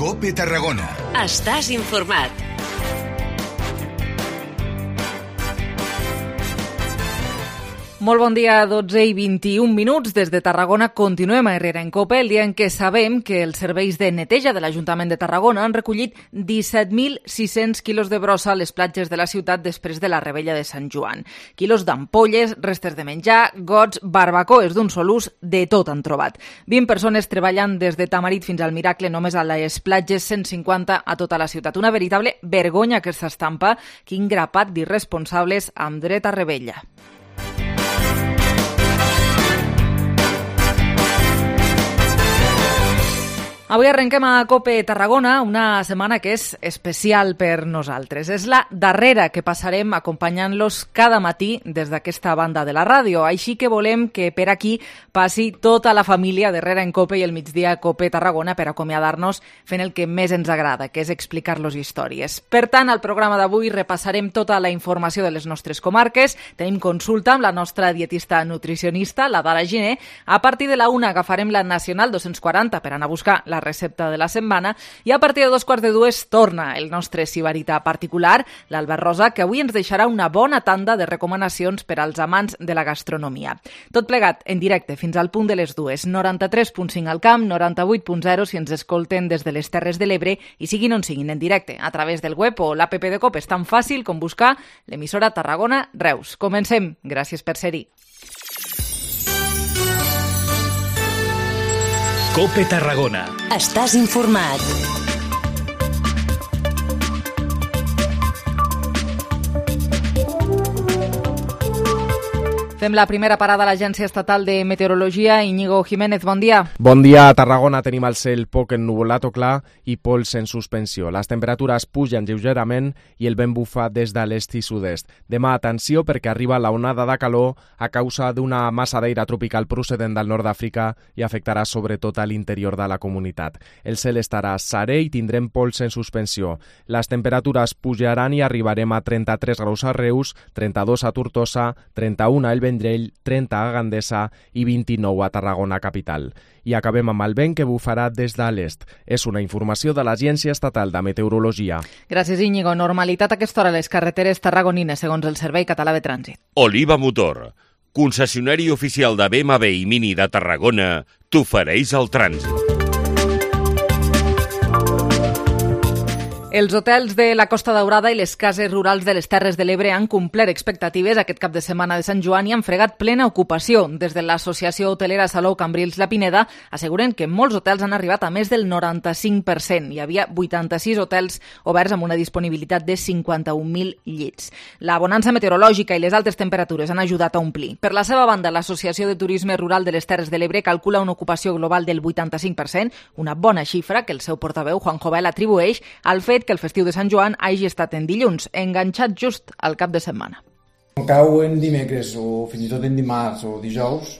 COPE Tarragona. Estàs informat. Molt bon dia, 12:21. Des de Tarragona continuem a Herrera en COPE, el dia en què sabem que els serveis de neteja de l'Ajuntament de Tarragona han recollit 17.600 quilos de brossa a les platges de la ciutat després de la rebella de Sant Joan. Quilos d'ampolles, restes de menjar, gots, barbacoes d'un sol ús, de tot han trobat. 20 persones treballant des de Tamarit fins al Miracle, només a les platges, 150 a tota la ciutat. Una veritable vergonya aquesta estampa. Quin grapat d'irresponsables amb dret a rebella. Avui arrenquem a COPE Tarragona, una setmana que és especial per nosaltres. És la darrera que passarem acompanyant-los cada matí des d'aquesta banda de la ràdio. Així que volem que per aquí passi tota la família d'Herrera en COPE i el migdia COPE Tarragona per acomiadar-nos fent el que més ens agrada, que és explicar-los històries. Per tant, al programa d'avui repassarem tota la informació de les nostres comarques. Tenim consulta amb la nostra dietista nutricionista, la Dara Giner. A partir de la 1 agafarem la Nacional 240 per anar a buscar la recepta de la setmana i a partir de 2:45 torna el nostre sibarita particular, l'Alba Rosa, que avui ens deixarà una bona tanda de recomanacions per als amants de la gastronomia. Tot plegat en directe fins al punt de les 2, 93.5 al camp, 98.0 si ens escolten des de les Terres de l'Ebre i siguin on siguin en directe, a través del web o l'app de COPE. És tan fàcil com buscar l'emissora Tarragona Reus. Comencem. Gràcies per ser-hi. COPE Tarragona. Estàs informat. Fem la primera parada a l'Agència Estatal de Meteorologia. Íñigo Jiménez, bon dia. Bon dia. A Tarragona tenim el cel poc ennuvolat o clar i pols en suspensió. Les temperatures pugen lleugerament i el vent bufa des de l'est i sud-est. Demà, atenció, perquè arriba la onada de calor a causa d'una massa d'aire tropical procedent del nord d'Àfrica i afectarà sobretot a l'interior de la comunitat. El cel estarà serè i tindrem pols en suspensió. Les temperatures pujaran i arribarem a 33 graus a Reus, 32 a Tortosa, 31 a El Vendrell, 30 a Gandesa i 29 a Tarragona capital. I acabem amb el vent que bufarà des de l'est. És una informació de l'Agència Estatal de Meteorologia. Gràcies, Íñigo. Normalitat a aquesta hora a les carreteres tarragonines, segons el Servei Català de Trànsit. Oliva Motor, concessionari oficial de BMW i Mini de Tarragona, t'ofereix el trànsit. Els hotels de la Costa Daurada i les cases rurals de les Terres de l'Ebre han complert expectatives aquest cap de setmana de Sant Joan i han fregat plena ocupació. Des de l'Associació Hotelera Salou Cambrils La Pineda asseguren que molts hotels han arribat a més del 95%. Hi havia 86 hotels oberts amb una disponibilitat de 51.000 llits. La bonança meteorològica i les altes temperatures han ajudat a omplir. Per la seva banda, l'Associació de Turisme Rural de les Terres de l'Ebre calcula una ocupació global del 85%, una bona xifra que el seu portaveu, Juan Jovel, atribueix al fet que el festiu de Sant Joan hagi estat en dilluns, enganxat just al cap de setmana. Quan cau en dimecres o fins i tot en dimarts o dijous,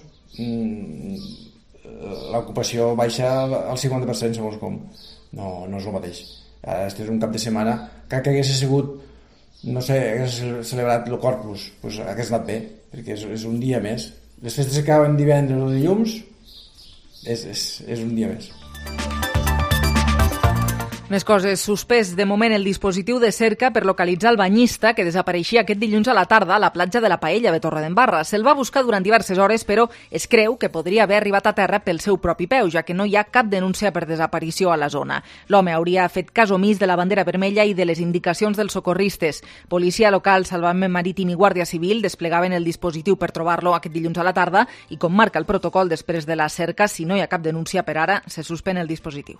l'ocupació baixa al 50% segons com. No és el mateix. Este és un cap de setmana que hagués sigut, no sé, hagués celebrat el Corpus, doncs hagués anat bé, perquè és un dia més. Les festes que acaben divendres o dilluns és un dia més. Més coses. Suspès de moment el dispositiu de cerca per localitzar el banyista que desapareixia aquest dilluns a la tarda a la platja de la Paella de Torredembarra. Se'l va buscar durant diverses hores, però es creu que podria haver arribat a terra pel seu propi peu, ja que no hi ha cap denúncia per desaparició a la zona. L'home hauria fet cas omís de la bandera vermella i de les indicacions dels socorristes. Policia local, Salvament Marítim i Guàrdia Civil desplegaven el dispositiu per trobar-lo aquest dilluns a la tarda i, com marca el protocol després de la cerca, si no hi ha cap denúncia per ara, se suspèn el dispositiu.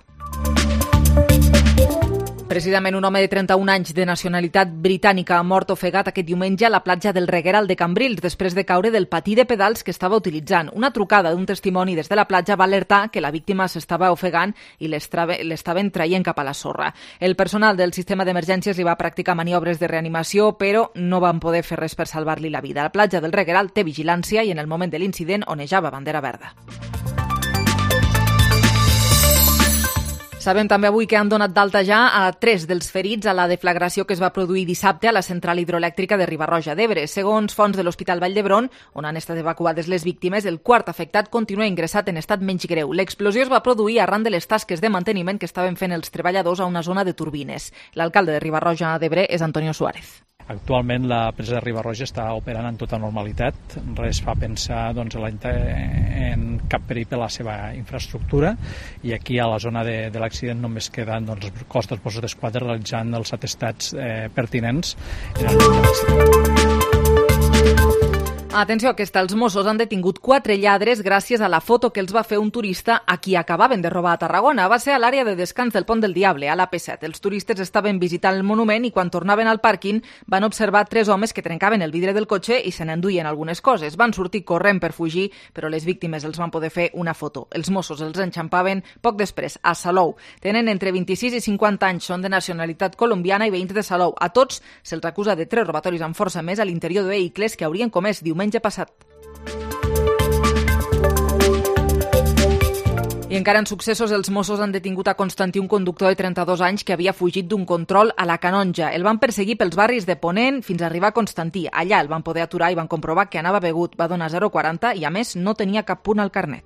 Precisament un home de 31 anys de nacionalitat britànica ha mort ofegat aquest diumenge a la platja del Regueral de Cambrils després de caure del patí de pedals que estava utilitzant. Una trucada d'un testimoni des de la platja va alertar que la víctima s'estava ofegant i l'estaven traient cap a la sorra. El personal del sistema d'emergències li va practicar maniobres de reanimació, però no van poder fer res per salvar-li la vida. La platja del Regueral té vigilància i en el moment de l'incident onejava bandera verda. Sabem també avui que han donat d'alta ja a 3 dels ferits a la deflagració que es va produir dissabte a la central hidroelèctrica de Riba-roja d'Ebre. Segons fonts de l'Hospital Vall d'Hebron, on han estat evacuades les víctimes, el quart afectat continua ingressat en estat menys greu. L'explosió es va produir arran de les tasques de manteniment que estaven fent els treballadors a una zona de turbines. L'alcalde de Riba-roja d'Ebre és Antonio Suárez. Actualment la presa de Riba-roja està operant en tota normalitat, res fa pensar en cap perill per la seva infraestructura i aquí a la zona de l'accident només queden el cos dels Mossos d'Esquadra realitzant els atestats pertinents en el lloc de l'accident. Atenció, aquesta, els Mossos han detingut 4 lladres gràcies a la foto que els va fer un turista a qui acabaven de robar a Tarragona. Va ser a l'àrea de descans del Pont del Diable, a l'AP7. Els turistes estaven visitant el monument i quan tornaven al pàrquing van observar 3 homes que trencaven el vidre del cotxe i se n'enduien algunes coses. Van sortir corrent per fugir, però les víctimes els van poder fer una foto. Els Mossos els enxampaven poc després a Salou. Tenen entre 26 i 50 anys, són de nacionalitat colombiana i veïns de Salou. A tots se'ls acusa de 3 robatoris amb força més a l'interior de vehicles que haurien comès diumenge passat. I encara en successos, els Mossos han detingut a Constantí, un conductor de 32 anys que havia fugit d'un control a la Canonja. El van perseguir pels barris de Ponent fins a arribar a Constantí. Allà el van poder aturar i van comprovar que anava begut, va donar 0,40 i a més no tenia cap punt al carnet.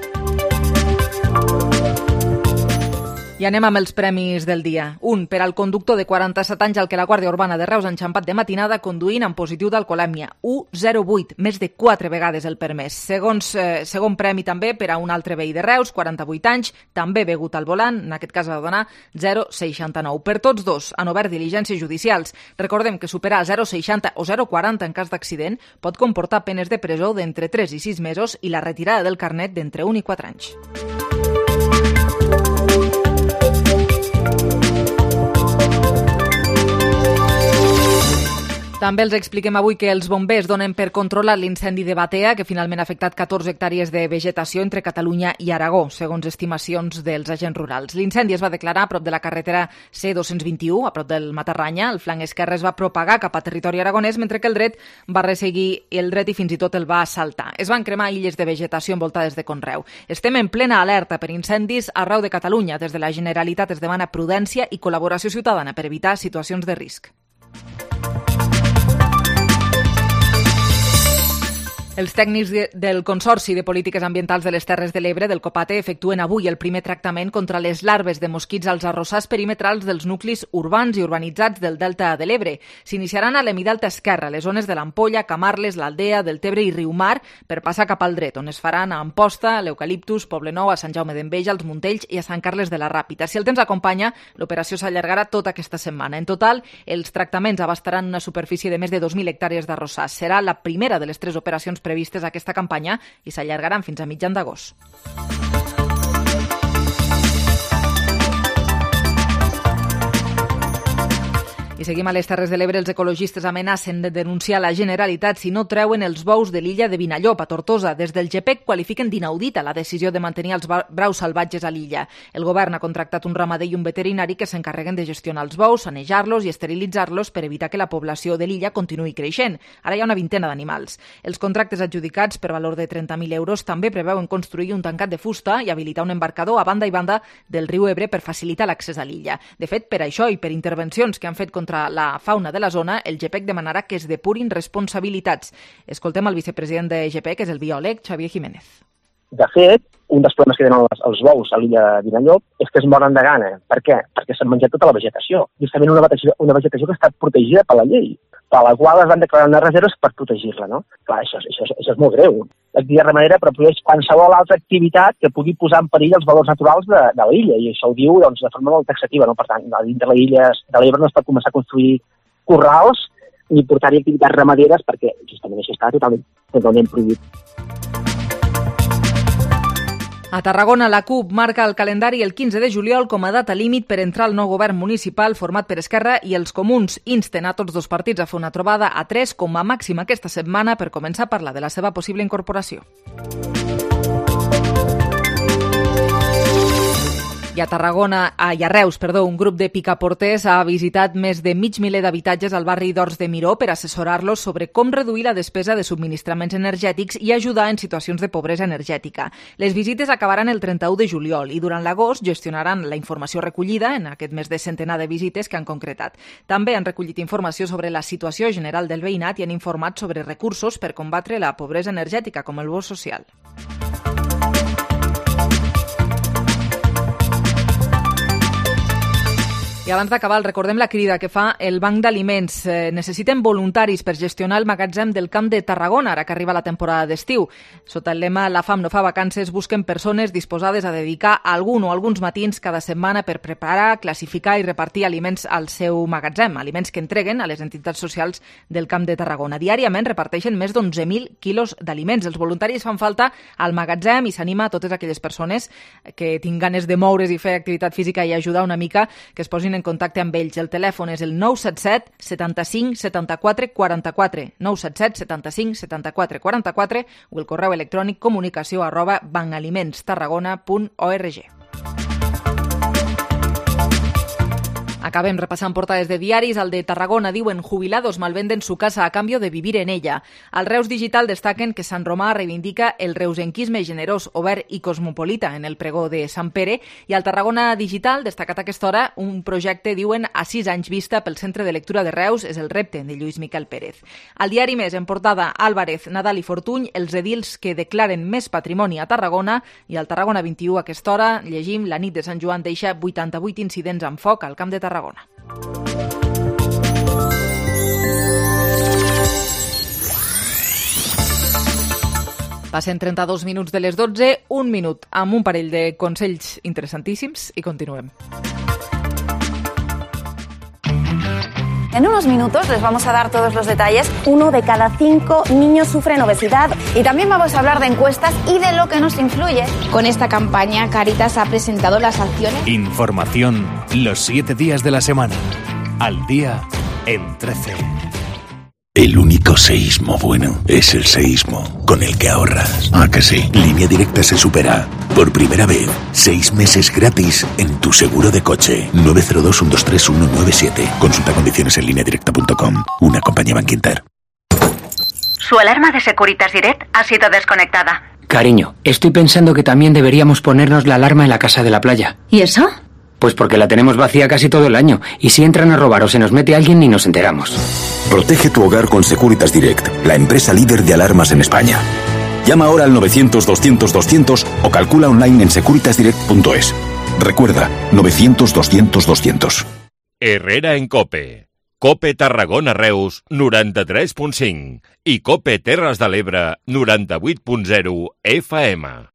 I anem amb els premis del dia. Un per al conductor de 47 anys al que la Guàrdia Urbana de Reus ha enxampat de matinada conduint amb positiu d'alcoholèmia. 1,08, més de 4 vegades el permès. Segon premi també per a un altre veí de Reus, 48 anys, també begut al volant, en aquest cas va donar 0,69. Per tots dos han obert diligències judicials. Recordem que superar 0,60 o 0,40 en cas d'accident pot comportar penes de presó d'entre 3 i 6 mesos i la retirada del carnet d'entre 1 i 4 anys. També els expliquem avui que els bombers donen per controlat l'incendi de Batea, que finalment ha afectat 14 hectàrees de vegetació entre Catalunya i Aragó, segons estimacions dels agents rurals. L'incendi es va declarar a prop de la carretera C221, a prop del Matarranya. El flanc esquerre es va propagar cap a territori aragonès, mentre que el dret va resseguir el dret i fins i tot el va assaltar. Es van cremar illes de vegetació envoltades de conreu. Estem en plena alerta per incendis arreu de Catalunya. Des de la Generalitat es demana prudència i col·laboració ciutadana per evitar situacions de risc. Els tècnics del Consorci de Polítiques Ambientals de les Terres de l'Ebre, del COPATE, efectuen avui el primer tractament contra les larves de mosquits als arrossars perimetrals dels nuclis urbans i urbanitzats del Delta de l'Ebre. S'iniciaran a l'Hemidelta esquerra, les zones de l'Ampolla, Camarles, l'Aldea, del Tebre i Riumar, per passar cap al dret, on es faran a Amposta, a l'Eucaliptus, Poblenou, a Sant Jaume d'Enveja, als Montells i a Sant Carles de la Ràpita. Si el temps acompanya, l'operació s'allargarà tota aquesta setmana. En total, els tractaments abastaran una superfície de més de 2.000 hectàrees d'arrossars. Serà la primera de les 3 operacions previstes a aquesta campanya i s'allargaran fins a mitjan d'agost. I seguim a les Terres de l'Ebre. Els ecologistes amenacen de denunciar la Generalitat si no treuen els bous de l'illa de Vinallop, a Tortosa. Des del GPEC qualifiquen d'inaudita la decisió de mantenir els braus salvatges a l'illa. El govern ha contractat un ramader i un veterinari que s'encarreguen de gestionar els bous, sanejar-los i esterilitzar-los per evitar que la població de l'illa continuï creixent. Ara hi ha una vintena d'animals. Els contractes adjudicats per valor de 30.000 euros també preveuen construir un tancat de fusta i habilitar un embarcador a banda i banda del riu Ebre per facilitar l'accés a l'illa. De fet, per això i per intervencions que han fet contra la fauna de la zona, el GPEC demanarà que es depurin responsabilitats. Escoltem el vicepresident de GPEC, que és el biòleg Xavier Jiménez. De fet, un dels problemes que tenen els bous a l'illa de Vinallop és que es moren de gana. Per què? Perquè s'han menjat tota la vegetació. Justament una vegetació que està protegida per la llei, per la qual es van declarar unes reserves per protegir-la, no? Clar, això és molt greu. L'activitat ramadera produeix qualsevol altra activitat que pugui posar en perill els valors naturals de l'illa, i això ho diu doncs, de forma molt taxativa, no? Per tant, dintre les illes de l'Ebre no es pot començar a construir corrals ni portar-hi activitats ramaderes perquè justament això està totalment prohibit. A Tarragona, la CUP marca el calendari el 15 de juliol com a data límit per entrar al nou govern municipal format per Esquerra i els Comuns. Insten a tots dos partits a fer una trobada a 3 com a màxim aquesta setmana per començar a parlar de la seva possible incorporació. I a Tarragona, i a Reus, un grup de picaporters ha visitat més de mig miler d'habitatges al barri d'Horts de Miró per assessorar-los sobre com reduir la despesa de subministraments energètics i ajudar en situacions de pobresa energètica. Les visites acabaran el 31 de juliol i durant l'agost gestionaran la informació recollida en aquest mes de centenar de visites que han concretat. També han recollit informació sobre la situació general del veïnat i han informat sobre recursos per combatre la pobresa energètica, com el bo social. I abans d'acabar, recordem la crida que fa el Banc d'Aliments. Necessiten voluntaris per gestionar el magatzem del Camp de Tarragona, ara que arriba la temporada d'estiu. Sota el lema La fam no fa vacances, busquen persones disposades a dedicar algun o alguns matins cada setmana per preparar, classificar i repartir aliments al seu magatzem, aliments que entreguen a les entitats socials del Camp de Tarragona. Diàriament reparteixen més d'11.000 quilos d'aliments. Els voluntaris fan falta al magatzem i s'anima a totes aquelles persones que tinguin ganes de moure's i fer activitat física i ajudar una mica, que es posin en contacte amb ells. El telèfon és el 977 75 74 44, 977 75 74 44 o el correu electrònic comunicació@bancalimentstarragona.org. Acabem repassant portades de diaris. Al de Tarragona diuen jubilados malvenden su casa a cambio de vivir en ella. Al Reus Digital destaquen que Sant Romà reivindica el reusenquisme generós, obert i cosmopolita en el pregó de Sant Pere. I al Tarragona Digital, destacat a aquesta hora, un projecte, diuen, a 6 anys vista pel Centre de Lectura de Reus, és el repte de Lluís Miquel Pérez. Al diari Més, en portada, Álvarez, Nadal i Fortuny, els edils que declaren més patrimoni a Tarragona. I al Tarragona 21 a aquesta hora llegim la nit de Sant Joan deixa 88 incidents amb foc al Camp de Tarragona. Passen 32 minuts de les 12, un minut amb un parell de consells interessantíssims i continuem. En unos minutos les vamos a dar todos los detalles. 1 de cada 5 niños sufren obesidad y también vamos a hablar de encuestas y de lo que nos influye. Con esta campaña, Cáritas ha presentado las acciones. Información los 7 días de la semana. Al día en 13. El único seísmo bueno es el seísmo con el que ahorras. ¿Ah, que sí? Línea Directa se supera. Por primera vez, 6 meses gratis en tu seguro de coche. 902-123-197. Consulta condiciones en lineadirecta.com. Una compañía Bankinter. Su alarma de Securitas Direct ha sido desconectada. Cariño, estoy pensando que también deberíamos ponernos la alarma en la casa de la playa. ¿Y eso? Pues porque la tenemos vacía casi todo el año. Y si entran a robar o se nos mete alguien, ni nos enteramos. Protege tu hogar con Securitas Direct, la empresa líder de alarmas en España. Llama ahora al 900-200-200 o calcula online en securitasdirect.es. Recuerda, 900-200-200. Herrera en COPE. COPE Tarragona Reus 93.5 i COPE Terres de l'Ebre 98.0 FM.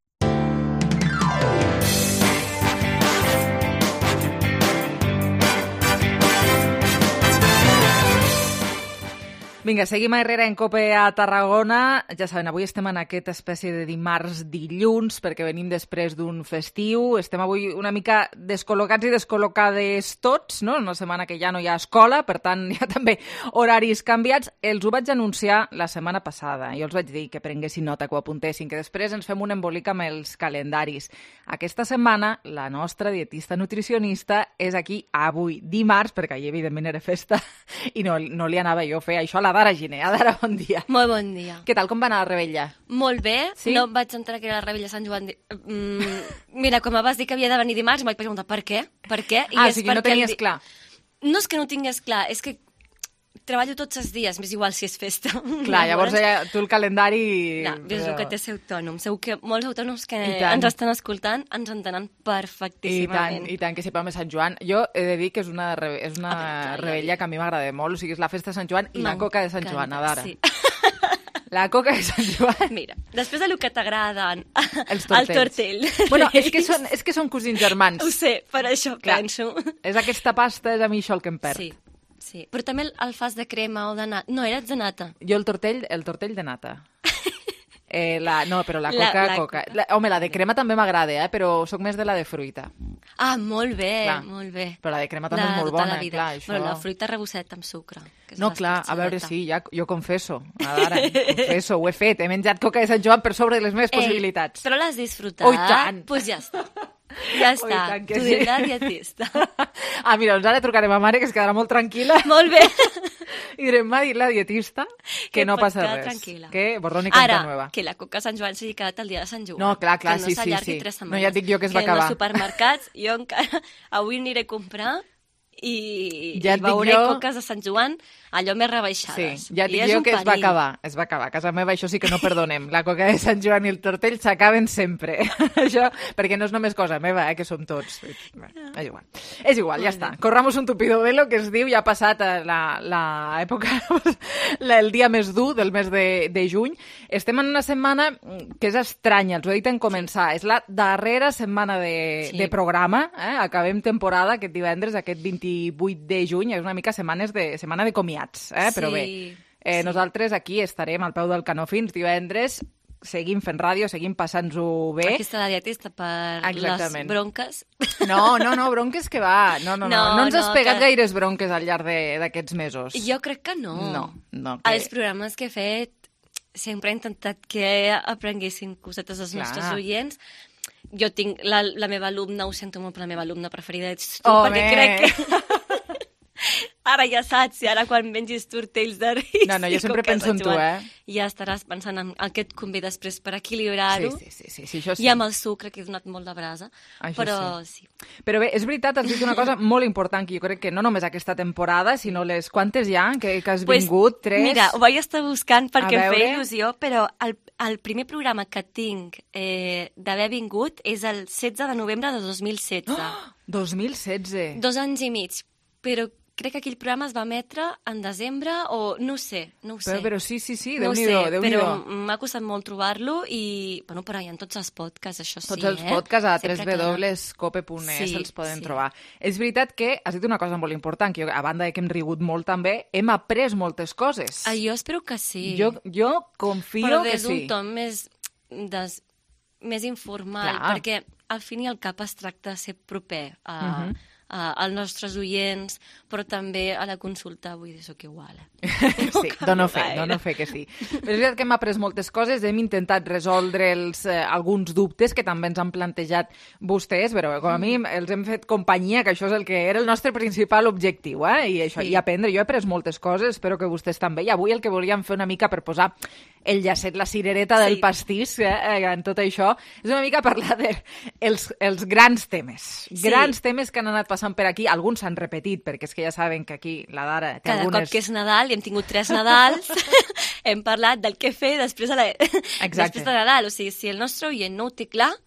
Vinga, seguim a Herrera en COPE a Tarragona. Ja saben, avui estem en aquesta espècie de dimarts-dilluns perquè venim després d'un festiu. Estem avui una mica descol·locats i descol·locades tots, no? Una setmana que ja no hi ha escola, per tant hi ha també horaris canviats. Els ho vaig anunciar la setmana passada. Jo els vaig dir que prenguessin nota, que ho apuntessin, que després ens fem un embolic amb els calendaris. Aquesta setmana la nostra dietista nutricionista és aquí avui, dimarts, perquè ahir evidentment era festa i no li anava jo a fer això a la Adara Giner. Adara, bon dia. Molt bon dia. Què tal, com va anar la rebella? Molt bé. Sí? No vaig entrar que era la rebella Sant Joan. Mira, quan em vas dir que havia de venir dimarts, em vaig preguntar per què? Per què? I o sigui, no tenies clar. No és que no tingués clar, és que treballo tots els dies, m'és igual si és festa. Clar, llavors tu el calendari... No, és el que té ser autònom. Segur que molts autònoms que ens estan escoltant ens entenen perfectíssimament. I tant, que sempre més Sant Joan. Jo he de dir que és una rebella que a mi m'agrada molt. O sigui, és la festa de Sant Joan i la coca de Sant Joan, Adara. Sí. La coca de Sant Joan. Mira, després del que t'agraden, el tortell. Bueno, és que són cosins germans. Ho sé, per això penso. És aquesta pasta, és a mi això el que em perd. Sí, però també el fas de crema o de nata. No, eres de nata. Jo el tortell de nata. No, però la coca... Home, la de crema també m'agrada, però sóc més de la de fruita. Ah, molt bé, molt bé. Però la de crema també és molt bona, clar, això... Però la fruita reboseta amb sucre. No, clar, a veure, sí, ja, jo confesso, ara, ho he fet, he menjat coca de Sant Joan per sobre de les meves possibilitats. Però l'has disfrutat? Oh, i tant! Doncs ja està. Ja està, tu diràs la dietista. Mira, doncs ara trucarem a mare, que es quedarà molt tranquil·la. Molt bé. I direm, m'ha dit la dietista que no passa res. Tranquil·la. Que borrón i compta nueva. Ara, que la Coca Sant Joan s'hagi quedat el dia de Sant Joan. No, clar, que sí. no s'allargui 3 setmanes. No, ja et dic jo que es va acabar. acabar. Que en els supermercats, jo encara avui aniré a comprar i ja veuré coques de Sant Joan allò més rebaixades. Sí, ja et dic jo que es va acabar. A casa meva això sí que no perdonem. La coca de Sant Joan i el tortell s'acaben sempre. Això, perquè no és només cosa meva, que som tots. És igual, ja està. Corramos un tupido velo, que es diu, ja ha passat l'època, el dia més dur del mes de juny. Estem en una setmana que és estranya, els ho he dit en començar. És la darrera setmana de programa. Acabem temporada aquest divendres, aquest 28 de juny. És una mica setmana de comiats. Però bé, nosaltres aquí estarem al peu del canó fins divendres, seguim fent ràdio, seguim passant-ho bé. Aquí està la dietista per les bronques. No, bronques que va. No ens has pegat gaires bronques al llarg d'aquests mesos. Jo crec que no. No. Els programes que he fet sempre he intentat que aprenguessin cosetes als nostres oients. Jo tinc la meva alumna, ho sento molt, però la meva alumna preferida ets tu, perquè crec que... Ara ja saps, i ara quan mengis tortells de risc... No, jo sempre penso en tu, Ja estaràs pensant en el que et convé després per equilibrar-ho. Sí, això sí. I amb el sucre, que he donat molt de brasa. Però sí. Però bé, és veritat, has dit una cosa molt important, que jo crec que no només aquesta temporada, sinó les quantes ja que has vingut, 3... Mira, ho vaig estar buscant perquè em feia il·lusió, però el primer programa que tinc d'haver vingut és el 16 de novembre de 2016. 2016? 2 anys i mig, però crec que aquell programa es va emetre en desembre o no ho sé. Però sí, Déu-n'hi-do. Però m'ha costat molt trobar-lo i, però hi ha tots els podcasts, això sí. Tots els podcasts a www.cope.es els poden trobar. És veritat que has dit una cosa molt important, que jo, a banda que hem rigut molt també, hem après moltes coses. Jo espero que sí. Jo confio que sí. Però des d'un to més informal, perquè al fin i al cap es tracta de ser proper als nostres oients, però també a la consulta, vull dir, sóc igual. Sí, dono fe que sí. Però és veritat que hem après moltes coses, hem intentat resoldre alguns dubtes que també ens han plantejat vostès, però com a mi els hem fet companyia, que això és el que era el nostre principal objectiu, i això, i aprendre. Jo he après moltes coses, espero que vostès també, i avui el que volíem fer una mica per posar el llacet, la cirereta del pastís, en tot això, és una mica parlar dels grans temes. Grans temes que han anat passant per aquí, alguns s'han repetit, perquè és que ja saben que aquí la Dara té cada algunes... cop que és Nadal, hem tingut 3 Nadals, hem parlat del què fer després de Nadal. O sigui, si el nostre oient no ho té clar,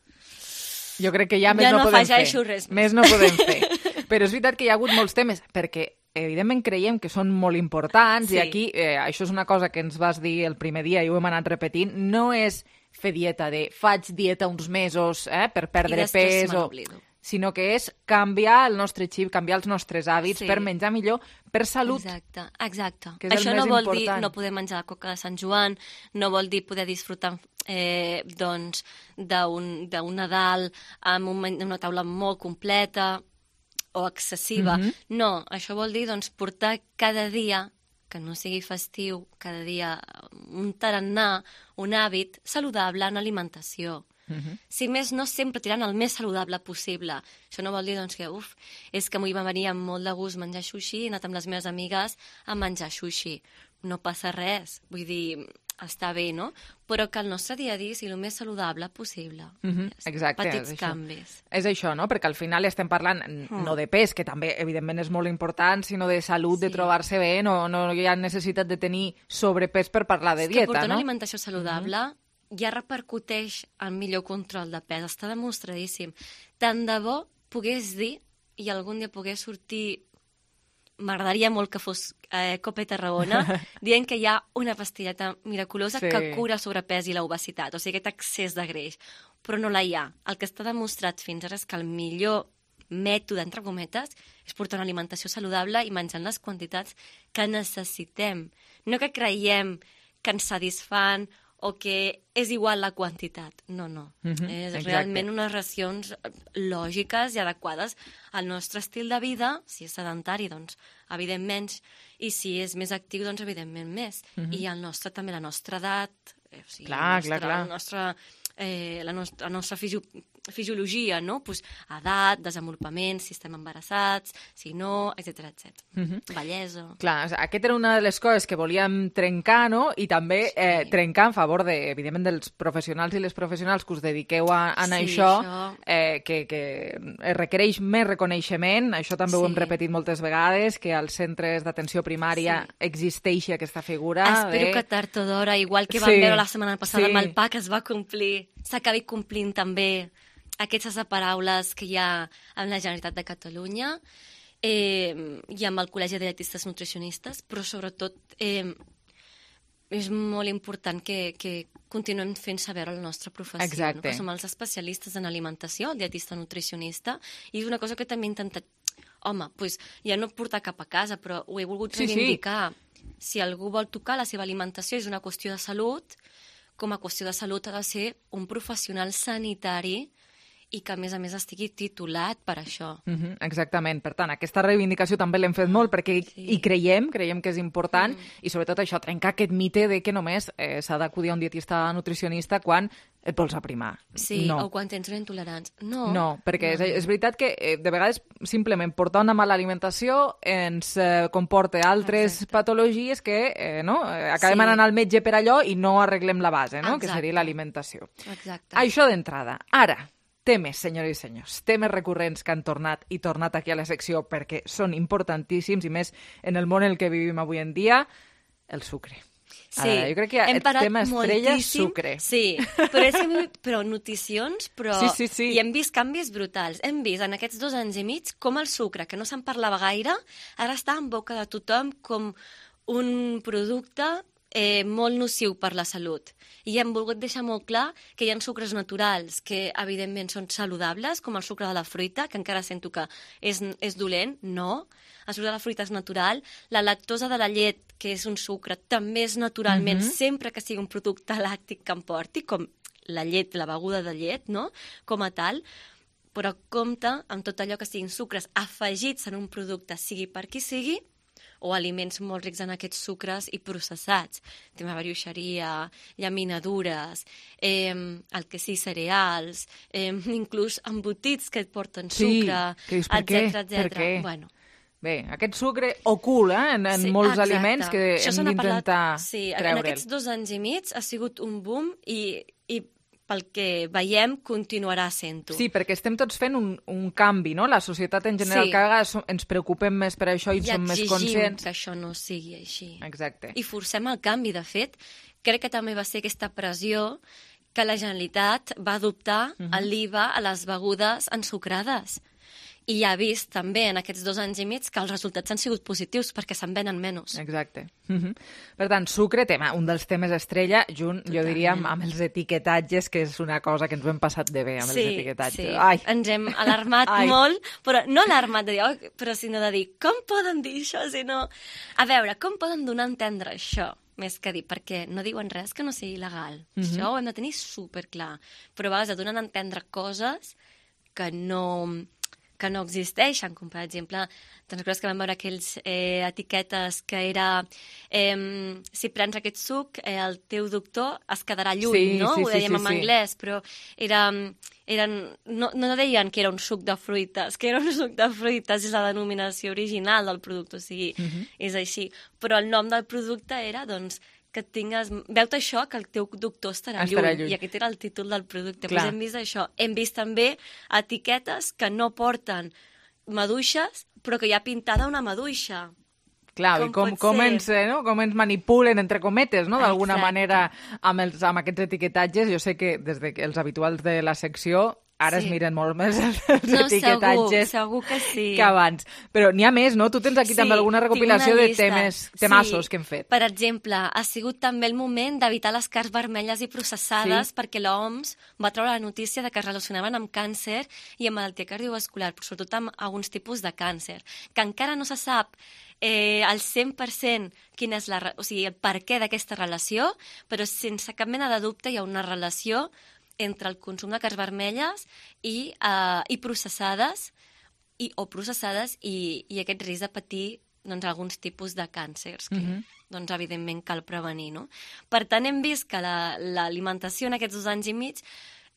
jo crec que ja més no podem fer. Res més no podem fer. Però és veritat que hi ha hagut molts temes, perquè evidentment creiem que són molt importants, i aquí, això és una cosa que ens vas dir el primer dia i ho hem anat repetint, no és fer dieta faig dieta uns mesos per perdre pes, sinó que és canviar el nostre xip, canviar els nostres hàbits per menjar millor, per salut. Exacte. Que és això el més no vol important. dir no poder menjar la coca de Sant Joan, no vol dir poder disfrutar d'un Nadal amb una taula molt completa o excessiva. No, això vol dir portar cada dia, que no sigui festiu, cada dia un tarannà, un hàbit saludable en alimentació. Si més no, sempre tirant el més saludable possible. Això no vol dir que, és que m'hi va venir amb molt de gust menjar sushi, he anat amb les meves amigues a menjar sushi. No passa res, vull dir, està bé, no? Però que el nostre dia a dia sigui el més saludable possible. Exacte. Petits canvis. És això, no? Perquè al final estem parlant no de pes, que també, evidentment, és molt important, sinó de salut, de trobar-se bé, no hi ha necessitat de tenir sobrepès per parlar de dieta, no? És que portar una alimentació saludable ja repercuteix en millor control de pes. Està demostradíssim. Tant de bo pogués dir, i algun dia pogués sortir, m'agradaria molt que fos Cope Tarragona, dient que hi ha una pastilleta miraculosa que cura sobrepès i l'obesitat, o sigui, aquest excés de greix. Però no la hi ha. El que està demostrat fins ara és que el millor mètode, entre cometes, és portar una alimentació saludable i menjant les quantitats que necessitem. No que creiem que ens satisfan o que és igual la quantitat. No. És realment unes racions lògiques i adequades al nostre estil de vida. Si és sedentari, doncs, evidentment, i si és més actiu, doncs, evidentment, més. I el nostre, també, la nostra edat, o sigui, la nostra fisiologia, no? Pues, edat, desenvolupament, si estem embarassats, si no, etc etc. Bellesa. Clar, aquest era una de les coses que volíem trencar, no? I també trencar en favor, evidentment, dels professionals i les professionals que us dediqueu a això, que requereix més reconeixement. Això també ho hem repetit moltes vegades, que als centres d'atenció primària existeixi aquesta figura. Espero que tard o d'hora, igual que vam veure la setmana passada amb el PAC, es va complir, s'acabi complint també aquestes paraules que hi ha en la Generalitat de Catalunya i amb el Col·legi de Dietistes Nutricionistes, però sobretot és molt important que continuem fent saber la nostra professió, no? Que som els especialistes en alimentació, el dietista nutricionista, i és una cosa que també he intentat, ja no portar cap a casa, però ho he volgut reivindicar. Si algú vol tocar la seva alimentació, és una qüestió de salut, com a qüestió de salut ha de ser un professional sanitari i que, a més, estigui titulat per això. Exactament. Per tant, aquesta reivindicació també l'hem fet molt perquè hi creiem que és important i, sobretot, això, trencar aquest mite de que només s'ha d'acudir a un dietista nutricionista quan et vols aprimar. Sí, o quan tens una intolerància. No, perquè és veritat que de vegades simplement portar una mala alimentació ens comporta altres patologies que acabem anant al metge per allò i no arreglem la base, que seria l'alimentació. Exacte. Això d'entrada. Ara, temes, senyores i senyors, temes recurrents que han tornat aquí a la secció perquè són importantíssims i més en el món en què vivim avui en dia, el sucre. Sí, jo crec que el tema estrella és sucre. Sí, però noticions, i hem vist canvis brutals. Hem vist en aquests 2 anys i mig com el sucre, que no se'n parlava gaire, ara està en boca de tothom com un producte molt nociu per la salut. I hem volgut deixar molt clar que hi ha sucres naturals que, evidentment, són saludables, com el sucre de la fruita, que encara sento que és dolent. No. El sucre de la fruita és natural. La lactosa de la llet, que és un sucre, també és naturalment, sempre que sigui un producte làctic que em porti, com la llet, la beguda de llet, no? Com a tal, però compte amb tot allò que siguin sucres afegits en un producte, sigui per qui sigui, o aliments molt rics en aquests sucres i processats. Tema brioixeria, llaminadures, el que sí, cereals, inclús embotits que et porten sucre, etc. Per què? Bueno. Bé, aquest sucre ocult en molts aliments que hem d'intentar treure'l. Sí, en aquests 2 anys i mig ha sigut un boom i pel que veiem, continuarà sent-ho. Sí, perquè estem tots fent un canvi, no? La societat en general, cada vegada ens preocupem més per això i som més conscients. I exigim que això no sigui així. Exacte. I forcem el canvi. De fet, crec que també va ser aquesta pressió que la Generalitat va adoptar l'IVA a les begudes ensucrades. I ha vist també en aquests 2 anys i mig que els resultats han sigut positius perquè se'n venen menys. Exacte. Per tant, sucre, un dels temes estrella, junt, jo diria, amb els etiquetatges, que és una cosa que ens ho hem passat de bé, amb els etiquetatges. Sí, ens hem alarmat molt, però no alarmat de dir, sinó de dir, com poden dir això si no... A veure, com poden donar a entendre això? Més que dir, perquè no diuen res que no sigui legal. Això ho hem de tenir superclar. Però a vegades donen a entendre coses que no existeixen, com per exemple, te'n recordes que vam veure aquells etiquetes que era si prens aquest suc, el teu doctor es quedarà lluny, no? Ho dèiem en anglès, però no deien que era un suc de fruites, que era un suc de fruites és la denominació original del producte, o sigui, és així. Però el nom del producte era, doncs, que tingues... Veu-te això, que el teu doctor estarà lluny. I aquest era el títol del producte. Pues hem vist això. Hem vist també etiquetes que no porten maduixes, però que hi ha pintada una maduixa. Clar, i com ens manipulen, entre cometes, no? D'alguna manera, amb aquests etiquetatges. Jo sé que des que els habituals de la secció ara es miren molt més els etiquetatges segur que sí. Que abans. Però n'hi ha més, no? Tu tens aquí també alguna recopilació de temassos que hem fet. Per exemple, ha sigut també el moment d'evitar les carns vermelles i processades perquè l'OMS va treure la notícia de que es relacionaven amb càncer i amb malaltia cardiovascular, però sobretot amb alguns tipus de càncer, que encara no se sap al 100% quin és el per què d'aquesta relació, però sense cap mena de dubte hi ha una relació entre el consum de carns vermelles i processades i aquest risc de patir alguns tipus de càncers que evidentment cal prevenir. No? Per tant, hem vist que l'alimentació en aquests 2 anys i mig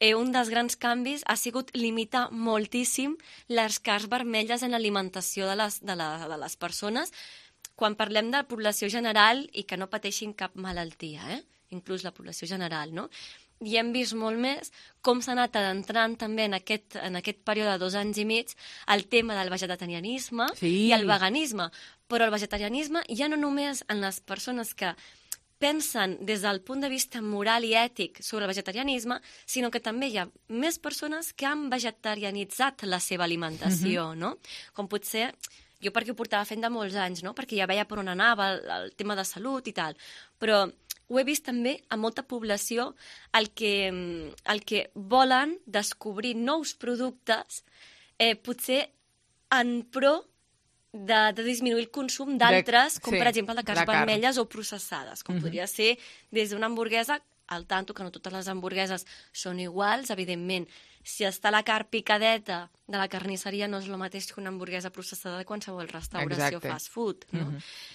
un dels grans canvis ha sigut limitar moltíssim les carns vermelles en l'alimentació de les persones quan parlem de la població general i que no pateixin cap malaltia, inclús la població general, no? I hem vist molt més com s'ha anat adentrant també en aquest període de 2 anys i mig el tema del vegetarianisme i el veganisme. Però el vegetarianisme ja no només en les persones que pensen des del punt de vista moral i ètic sobre el vegetarianisme, sinó que també hi ha més persones que han vegetarianitzat la seva alimentació, no? Com potser, jo perquè ho portava fent de molts anys, no? Perquè ja veia per on anava el tema de salut i tal, però ho he vist també a molta població el que volen descobrir nous productes, potser en pro de disminuir el consum d'altres, com per exemple de carns vermelles o processades, com podria ser des d'una hamburguesa, al tanto que no totes les hamburgueses són iguals, evidentment. Si està la carn picadeta de la carnisseria no és el mateix que una hamburguesa processada de qualsevol restauració fast food, no?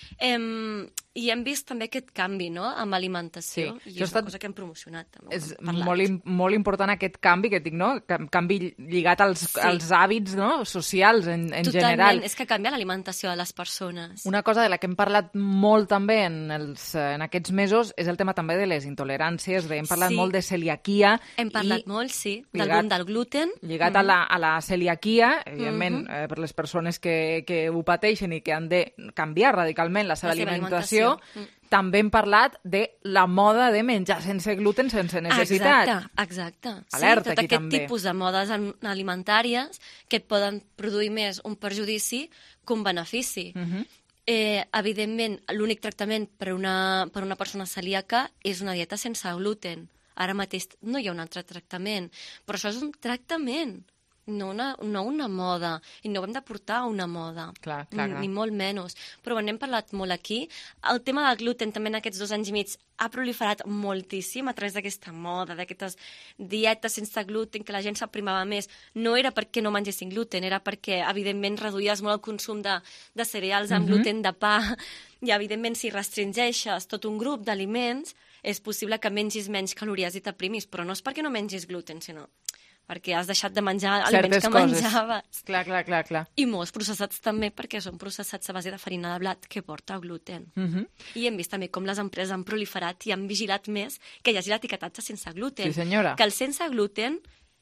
I hem vist també aquest canvi, no?, amb alimentació, i és una cosa que hem promocionat. És molt important aquest canvi, que dic, no?, canvi lligat als hàbits socials en general. Totalment, és que canvia l'alimentació de les persones. Una cosa de la que hem parlat molt també en aquests mesos és el tema també de les intoleràncies, hem parlat molt de celiaquia. Hem parlat molt, sí, del gluten. Lligat a la celiaquia, evidentment, per les persones que ho pateixen i que han de canviar radicalment la seva alimentació. També hem parlat de la moda de menjar sense gluten, sense necessitat. Exacte. Alerta, tot aquest tipus de modes alimentàries que et poden produir més un perjudici que un benefici. Evidentment, l'únic tractament per una persona celíaca és una dieta sense gluten. Ara mateix no hi ha un altre tractament, però això és un tractament, no una moda, i no ho hem de portar a una moda, ni molt menys. Però n'hem parlat molt aquí. El tema del gluten també en aquests 2 anys i mig ha proliferat moltíssim a través d'aquesta moda, d'aquestes dietes sense gluten, que la gent s'aprimava més. No era perquè no mengessin gluten, era perquè, evidentment, reduïes molt el consum de cereals amb gluten, de pa, i, evidentment, si restringeixes tot un grup d'aliments, és possible que mengis menys calories i t'aprimis, però no és perquè no mengis gluten, sinó perquè has deixat de menjar aliments que menjaves. Clar. I molts processats també, perquè són processats a base de farina de blat que porta gluten. I hem vist també com les empreses han proliferat i han vigilat més que hi hagi l'etiquetatge sense gluten. Sí, senyora. Que el sense gluten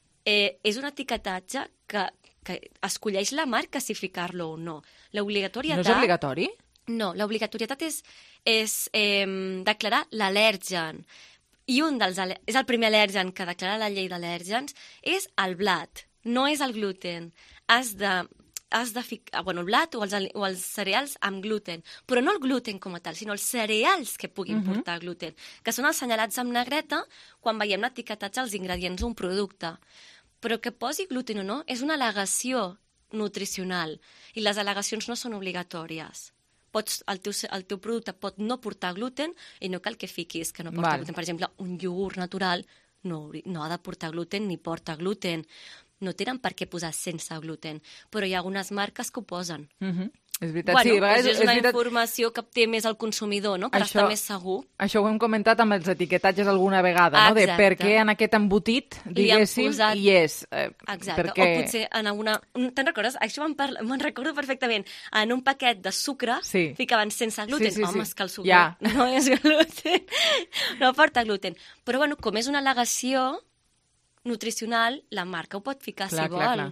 és un etiquetatge que escolleix la marca si ficar-lo o no. L'obligatorietat... No és obligatori? No, l'obligatorietat és declarar l'al·lèrgen. I és el primer al·lèrgen que declara la llei d'al·lèrgens, és el blat, no és el gluten. Has de ficar, el blat o els cereals amb gluten, però no el gluten com a tal, sinó els cereals que puguin portar gluten, que són els senyalats amb negreta quan veiem l'etiquetatge als ingredients d'un producte. Però que posi gluten o no és una al·legació nutricional, i les al·legacions no són obligatòries. El teu producte pot no portar gluten i no cal que fiquis que no porta gluten. Per exemple, un iogurt natural no ha de portar gluten ni porta gluten. No tenen per què posar sense gluten, però hi ha algunes marques que ho posen. És veritat, sí. És una informació que té més el consumidor, no?, per estar més segur. Això ho hem comentat amb els etiquetatges alguna vegada, no?, de per què en aquest embotit, diguéssim, hi és. Exacte, o potser en alguna... Te'n recordes? Això me'n recordo perfectament. En un paquet de sucre ficaven sense gluten. Home, és que el sucre no és gluten, no porta gluten. Però, com és una al·legació nutricional, la marca ho pot ficar si vol.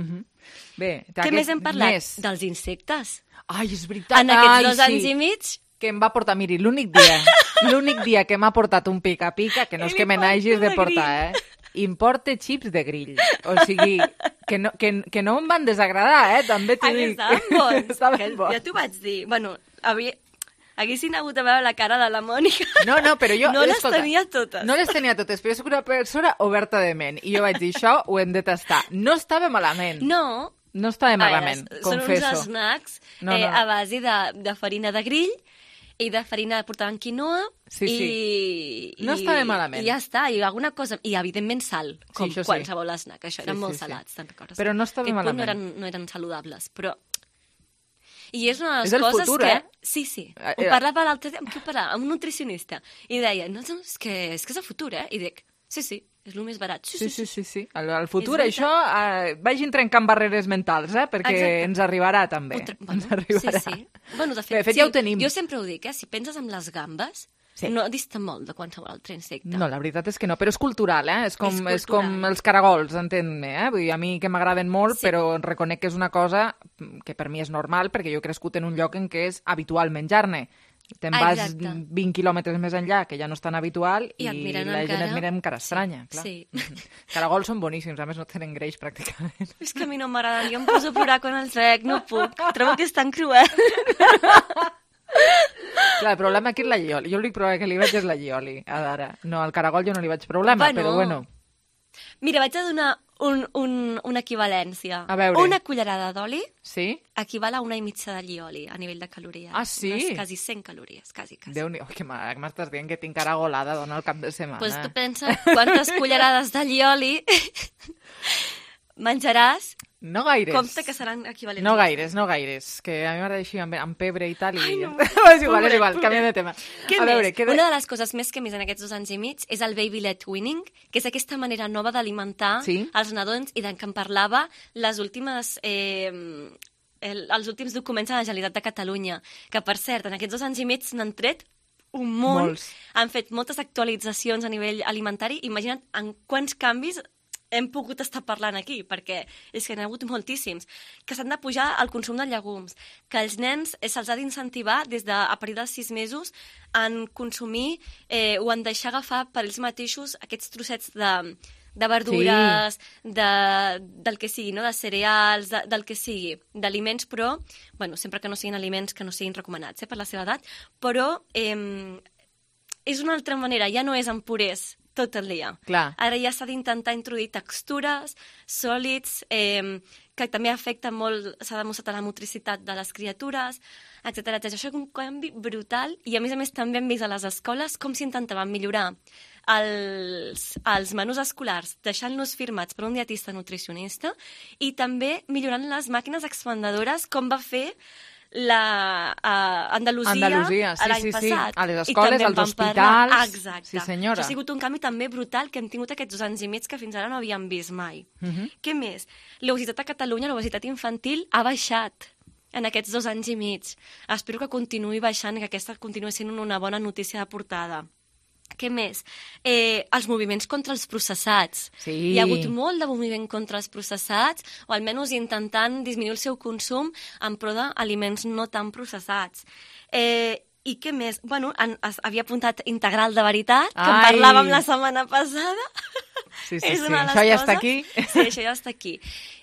Bé, què més hem parlat? Dels insectes. Ai, és veritat. En aquests 2 anys i mig... Que em va portar, miri, l'únic dia que m'ha portat un pica-pica, que no és que me n'hagis de portar, em porta xips de grill. O sigui, que no em van desagradar, també t'ho dic. Estaven bons. Ja t'ho vaig dir. Haguessin hagut de veure la cara de la Mònica. No, però jo... No les tenia totes. No les tenia totes, però jo soc una persona oberta de ment. I jo vaig dir, això ho hem de tastar. No estava malament. No estava malament, confesso. Són uns snacks a base de farina de grill i de farina portada en quinoa. Sí. No estava malament. I ja està, i alguna cosa... I, evidentment, sal, com qualsevol snack. Això eren molt salats, te'n recordes? Però no estava malament. No eren saludables, però... I és una de les coses futur, que... Sí. Ho parlava l'altre dia, amb qui ho parlava? Amb un nutricionista. I deia, no, és que és el futur, I dic, sí. És el més barat. Sí. Al futur això vagin trencant barreres mentals, perquè ens arribarà també. Ens arribarà. Sí. Bueno, de fet, ja ho tenim. Jo sempre ho dic, si penses en les gambes, no dista molt de qualsevol altre insecte. No, la veritat és que no, però és cultural, és com els caragols, entén-me, Vull dir, a mi que m'agraden molt, però reconec que és una cosa que per mi és normal, perquè jo he crescut en un lloc en què és habitual menjar-ne. Te'n vas 20 quilòmetres més enllà, que ja no és tan habitual, i la gent et mira amb cara estranya. Clar. Sí. Caragols són boníssims, a més no tenen greix pràcticament. És que a mi no m'agraden, jo em poso a plorar quan els veig, no puc. Trobo que és tan cruel. Clar, el problema aquí és la llioli. Jo l'únic problema que li veig és la llioli, ara. No, al caragol jo no li veig problema, però bueno. Mira, vaig a donar una equivalència. A veure. Una cullerada d'oli equival a 1,5 de llioli a nivell de calories. Ah, sí? Quasi 100 calories, quasi. Déu-n'hi-do, que m'estàs dient que tinc caragolada dona el cap de setmana. Doncs tu pensa quantes cullerades de llioli menjaràs. No gaires. Compte que seran equivalents. No gaires, que a mi m'agrada així amb pebre i tal. Ai, no. És igual, canviem de tema. A veure, una de les coses més que he vist en aquests 2 anys i mig és el baby led weaning, que és aquesta manera nova d'alimentar els nadons i que em parlava les últimes... els últims documents de la Generalitat de Catalunya, que per cert, en aquests 2 anys i mig n'han tret un munt. Molts. Han fet moltes actualitzacions a nivell alimentari. Imagina't en quants canvis hem pogut estar parlant aquí, perquè és que n'hi ha hagut moltíssims, que s'han de pujar el consum de llegums, que els nens se'ls ha d'incentivar des de a partir dels 6 mesos en consumir o en deixar agafar per ells mateixos aquests trossets de verdures, del que sigui, no? De cereals, del que sigui, d'aliments, però, bueno, sempre que no siguin aliments que no siguin recomanats per la seva edat, però és una altra manera, ja no és en purés tot el dia. Clar. Ara ja s'ha d'intentar introduir textures, sòlids, que també afecten molt, s'ha demostrat la motricitat de les criatures, etc. Això és un canvi brutal i a més també hem vist a les escoles com s'intentaven millorar els menús escolars, deixant-los firmats per un dietista nutricionista i també millorant les màquines expendedores, com va fer Andalusia l'any passat. A les escoles, als hospitals. Exacte. Sí, senyora. Això ha sigut un canvi també brutal que hem tingut aquests 2 anys i mig que fins ara no havíem vist mai. Què més? L'obesitat a Catalunya, l'obesitat infantil, ha baixat en aquests 2 anys i mig. Espero que continuï baixant i que aquesta continuï sent una bona notícia de portada. Què més? Els moviments contra els processats. Sí. Hi ha hagut molt de moviment contra els processats, o almenys intentant disminuir el seu consum en pro d'aliments no tan processats. I què més? Bueno, havia apuntat Integral de Veritat, que en parlàvem la setmana passada. Sí, això ja està aquí. Sí, això ja està aquí.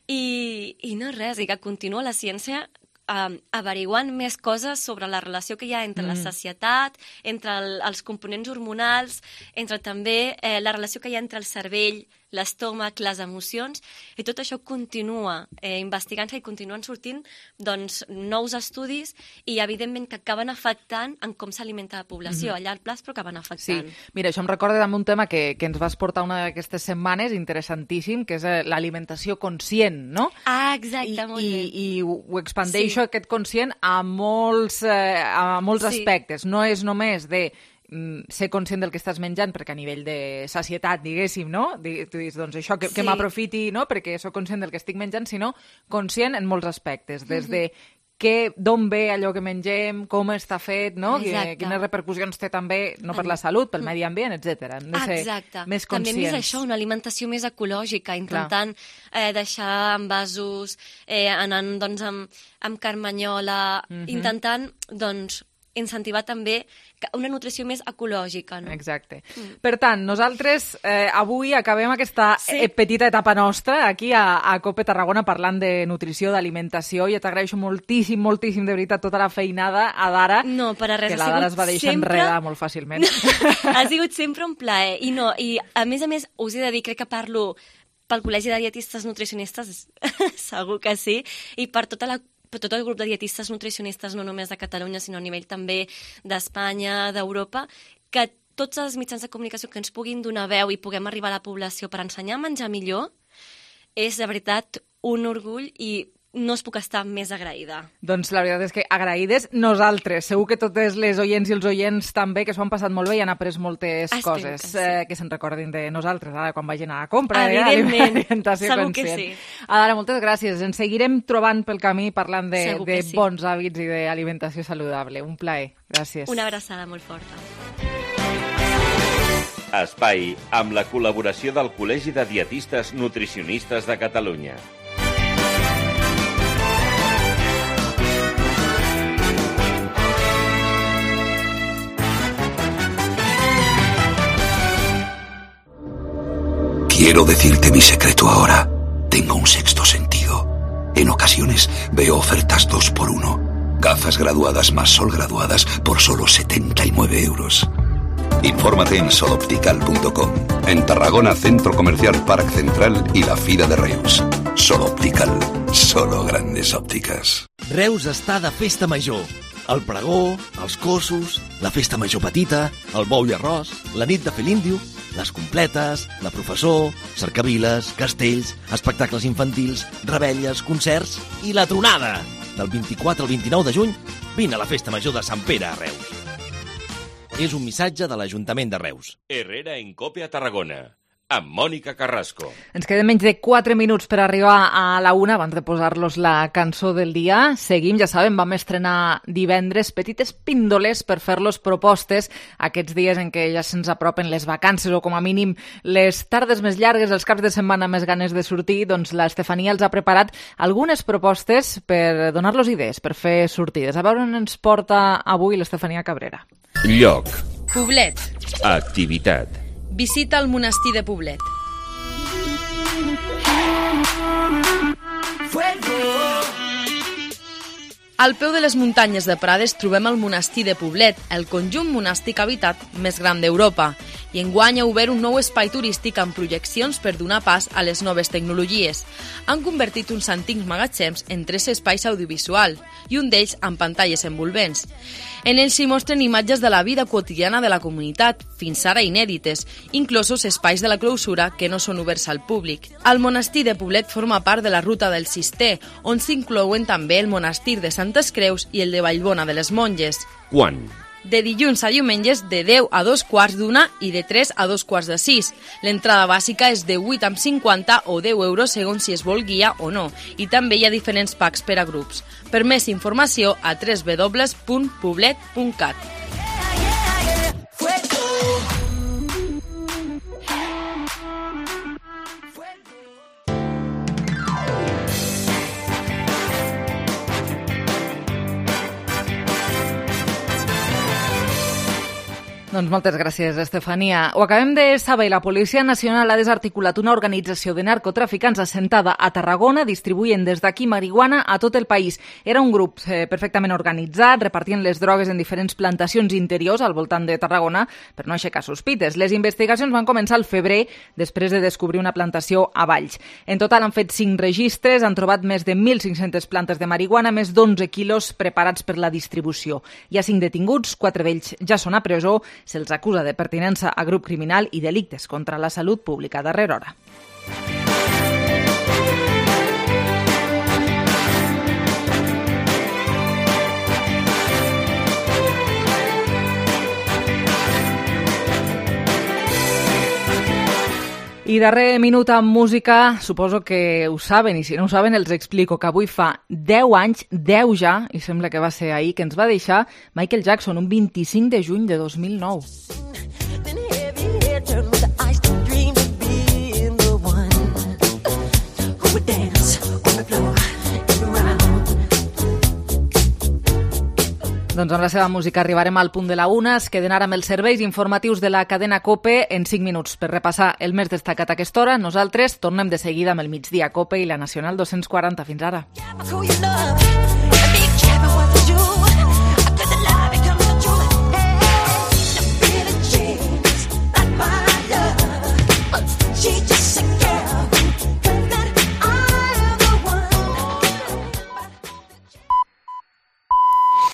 I no res, i que continua la ciència averiguant més coses sobre la relació que hi ha entre la sacietat, entre els components hormonals, entre també la relació que hi ha entre el cervell, l'estómac, les emocions, i tot això continua investigant-se i continuen sortint nous estudis i, evidentment, que acaben afectant en com s'alimenta la població. A llarg plaç, però acaben afectant. Sí. Mira, això em recorda també un tema que ens vas portar una d'aquestes setmanes, interessantíssim, que és l'alimentació conscient, no? Ah, exacte, molt bé. I ho expandeixo, aquest conscient, a molts aspectes. No és només de ser conscient del que estàs menjant, perquè a nivell de sacietat, diguéssim, no? Tu dius, doncs això, que m'aprofiti, no?, perquè sóc conscient del que estic menjant, sinó conscient en molts aspectes, des de d'on ve allò que mengem, com està fet, no? Quines repercussions té també, no per la salut, pel medi ambient, etc. Hem de ser més conscients. També hem vist això, una alimentació més ecològica, intentant deixar envasos, anant amb carmanyola, intentant, incentivar també una nutrició més ecològica. No? Exacte. Per tant, nosaltres avui acabem aquesta petita etapa nostra aquí a COPE Tarragona parlant de nutrició, d'alimentació, i t'agraeixo moltíssim, moltíssim, de veritat, tota la feinada a Dara. No, per a res. Que la Dara es va deixar enredar molt fàcilment. Ha sigut sempre un plaer. I a més, us he de dir, crec que parlo pel Col·legi de Dietistes Nutricionistes, segur que sí, i per tot el grup de dietistes nutricionistes, no només de Catalunya, sinó a nivell també d'Espanya, d'Europa, que tots els mitjans de comunicació que ens puguin donar veu i puguem arribar a la població per ensenyar a menjar millor, és de veritat un orgull i no es puc estar més agraïda. Doncs la veritat és que agraïdes nosaltres. Segur que totes les oients i els oients també, que s'ho han passat molt bé i han après moltes coses que se'n recordin de nosaltres, ara quan vagin a la compra. Evidentment, segur que sí. Adara, moltes gràcies. Ens seguirem trobant pel camí parlant de bons hàbits i d'alimentació saludable. Un plaer. Gràcies. Una abraçada molt forta. Espai amb la col·laboració del Col·legi de Dietistes Nutricionistes de Catalunya. Quiero decirte mi secreto ahora. Tengo un sexto sentido. En ocasiones veo ofertas 2x1. Gafas graduadas más sol graduadas por solo 79 euros. Infórmate en soloptical.com. En Tarragona, Centro Comercial Parc Central y la Fira de Reus. Sol Optical. Solo grandes ópticas. Reus està de festa major. El pregó, els cossos, la festa major petita, el bou i arròs, la nit de fer l'índio, les completes, la professor, cercaviles, castells, espectacles infantils, revetlles, concerts i la tronada. Del 24 al 29 de juny, vine a la Festa Major de Sant Pere a Reus. És un missatge de l'Ajuntament de Reus. Herrera en Cope a Tarragona, amb Mònica Carrasco. Ens queden menys de 4 minuts per arribar a la 1 abans de posar-los la cançó del dia. Seguim, ja saben, vam estrenar divendres petites píndoles per fer-los propostes aquests dies en què ja se'ns apropen les vacances o com a mínim les tardes més llargues, els caps de setmana més ganes de sortir. Doncs l'Estefania els ha preparat algunes propostes per donar-los idees, per fer sortides. A veure on ens porta avui l'Estefania Cabrera. Lloc. Poblet. Activitat. Visita al monestir de Poblet. Al peu de les muntanyes de Prades trobem el monestir de Poblet, el conjunt monàstic habitat més gran d'Europa. I enguany ha obert un nou espai turístic amb projeccions per donar pas a les noves tecnologies. Han convertit uns antics magatzems en 3 espais audiovisuals i un d'ells amb pantalles envolvents. En ells s'hi mostren imatges de la vida quotidiana de la comunitat, fins ara inèdites, inclosos espais de la clausura que no són oberts al públic. El monestir de Poblet forma part de la ruta del Cister, on s'inclouen també el monestir de Santes Creus i el de Vallbona de les Monges. Quan? De dilluns a diumenges de 10 a 2:15 i de 3 a 2:45. L'entrada bàsica és de 8,50 o 10 euros segons si es vol guia o no, i també hi ha diferents packs per a grups. Per més informació a www.poblet.cat. Doncs moltes gràcies, Estefania. Ho acabem de saber, la Policia Nacional ha desarticulat una organització de narcotraficants assentada a Tarragona, distribuint des d'aquí marihuana a tot el país. Era un grup perfectament organitzat, repartint les drogues en diferents plantacions interiors al voltant de Tarragona per no aixecar sospites. Les investigacions van començar al febrer, després de descobrir una plantació a Valls. En total han fet 5 registres, han trobat més de 1.500 plantes de marihuana, més d'11 quilos preparats per la distribució. Hi ha 5 detinguts, 4 d'ells ja són a presó. Se'ls acusa de pertinença a grup criminal i delictes contra la salut pública. Darrera hora. I darrer minut amb música, suposo que ho saben, i si no ho saben els explico, que avui fa 10 anys, 10 ja, i sembla que va ser ahir, que ens va deixar Michael Jackson, un 25 de juny de 2009. Doncs amb la seva música arribarem al punt de la 1. Es queden ara amb els serveis informatius de la cadena COPE en 5 minuts per repassar el més destacat a aquesta hora. Nosaltres tornem de seguida amb el Migdia COPE i la Nacional 240. Fins ara.